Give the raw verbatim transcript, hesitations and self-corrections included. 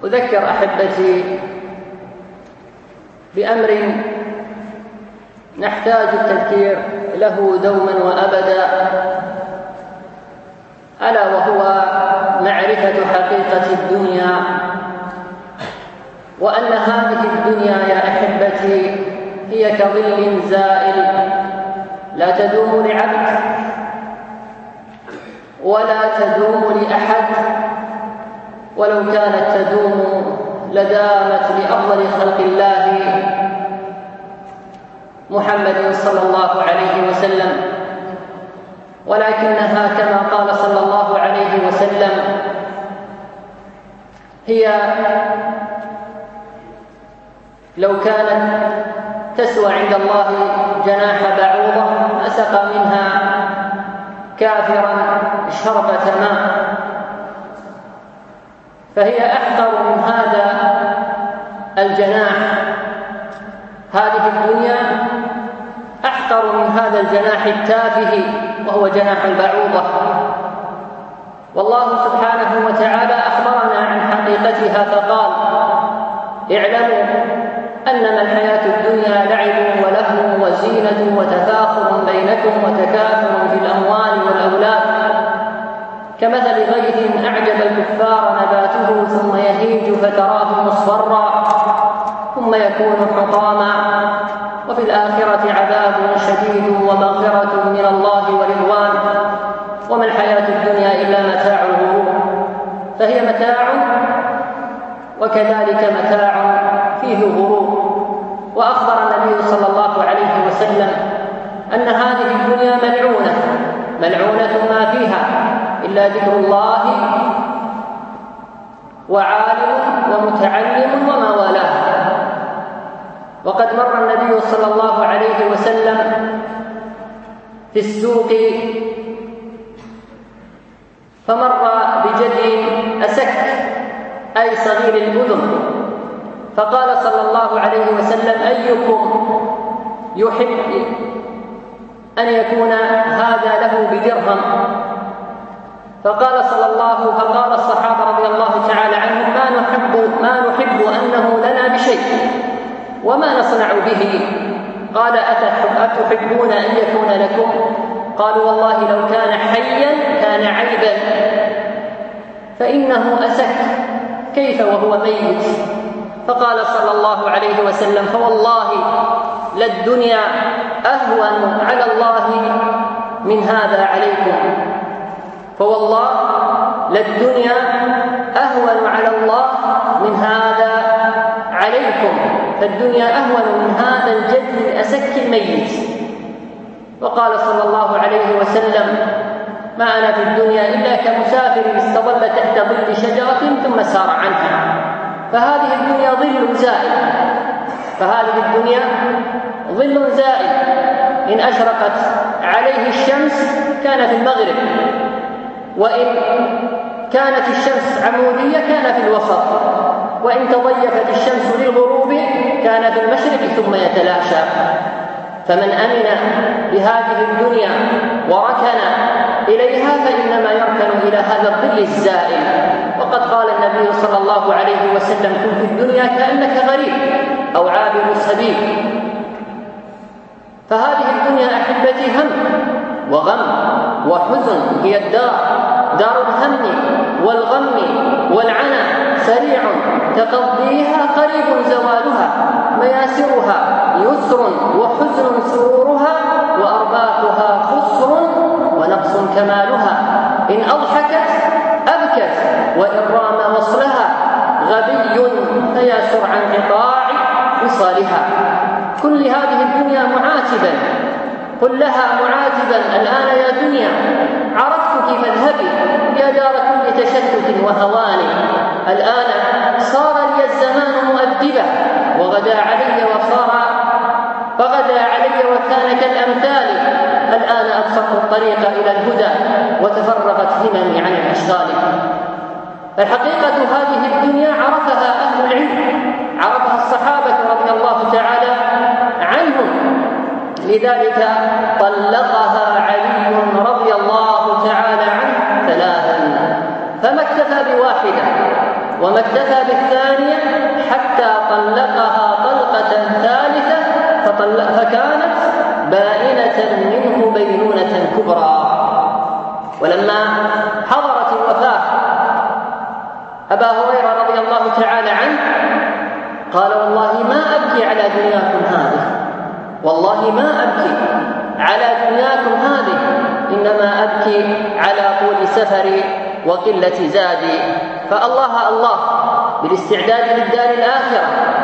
أذكر أحبتي بأمر نحتاج التذكير له دوما وأبدا، ألا وهو معرفة حقيقة الدنيا، وأن هذه الدنيا يا أحبتي هي كظل زائل لا تدوم لعبد ولا تدوم لأحد، ولو كانت تدوم لدامت لأفضل خلق الله محمد صلى الله عليه وسلم، ولكنها كما قال صلى الله عليه وسلم هي لو كانت تسوى عند الله جناح بعوضة ما سقى منها كافرا شربة ماء، فهي أحقر من هذا الجناح. هذه الدنيا أحقر من هذا الجناح التافه وهو جناح البعوضة. والله سبحانه وتعالى أخبرنا عن حقيقتها فقال: اعلموا أنما الحياة الدنيا لعب ولهو وزينة وتفاخر بينكم وتكاثر في الأموال والأولاد كمثل غيث أعجب الكفار نباته ثم يهيج فتراه مصفرا ثم يكون حطاما وفي الآخرة عذاب شديد ومغفرة من الله ورضوان وما الحياة الدنيا إلا متاع الغرور. فهي متاع وكذلك متاع فيه غرور. وأخبر النبي صلى الله عليه وسلم أن هذه الدنيا ملعونة ملعونة ما فيها إلا ذكر الله وعالم ومتعلم وما والاه. وقد مر النبي صلى الله عليه وسلم في السوق فمر بجدي أسك أي صغير الأذن، فقال صلى الله عليه وسلم: أيكم يحب أن يكون هذا له بدرهم؟ فقال صلى الله فقال الصحابة رضي الله تعالى عنهم: ما نحب ما نحب أنه لنا بشيء وما نصنع به. قال: أتحبون أن يكون لكم؟ قالوا: والله لو كان حيا كان عيبا، فإنه أسك، كيف وهو ميت؟ فقال صلى الله عليه وسلم: فوالله للدنيا أهون على الله من هذا عليكم، فوالله للدنيا أهون على الله من هذا عليكم، فالدنيا أهون من هذا الجد الأسك الميت. وقال صلى الله عليه وسلم: ما أنا في الدنيا إلا كمسافر استظل تحت ظل شجرة ثم سار عنها. فهذه الدنيا ظل زائل فهذه الدنيا ظل زائل إن أشرقت عليه الشمس كان في المغرب، وإن كانت الشمس عمودية كان في الوسط، وإن تضيفت الشمس للغروب كان في المشرق ثم يتلاشى. فمن أمن بهذه الدنيا وركن إليها فإنما يركن إلى هذا الظل الزائل. وقد قال النبي صلى الله عليه وسلم: كن في الدنيا كأنك غريب أو عابر السبيل. فهذه الدنيا أحبتي هم وغم وحزن، هي الدار دار الهم والغم والعنى، سريع تقضيها قريب زوالها، مياسرها يسر وحزن سرورها، وأرباحها خسر ونقص كمالها. إن أضحكت أبكت وإن رام وصلها غبي فياسر عن قطاع وصالها. كل هذه الدنيا معاتبا، قل لها معاتبا: الآن يا دنيا عرفتك فاذهبي يا دار كل تشتت وهوان. الآن صار لي الزمان مؤدبا وغدا علي وصار فغدا علي وكان كالأمثال. الآن أبصرت الطريق إلى الهدى وتفرغت هممي عن الأشغال. الحقيقة هذه الدنيا عرفها أهل العلم، عرفها الصحابة رضي الله تعالى عنهم، لذلك طلقها علي رضي الله تعالى عنه ثلاثا، فما اكتفى بواحدة وما اكتفى بالثانية حتى طلقها طلقة ثالثة فكانت بائنة منه بينونة كبرى. ولما حضرت الوفاة أبا هريرة رضي الله تعالى عنه قال والله ما أبكي على دنياكم هذه، والله ما أبكي على دنياكم هذه، إنما أبكي على طول سفري وقلة زادي. فالله الله بالاستعداد للدار الآخرة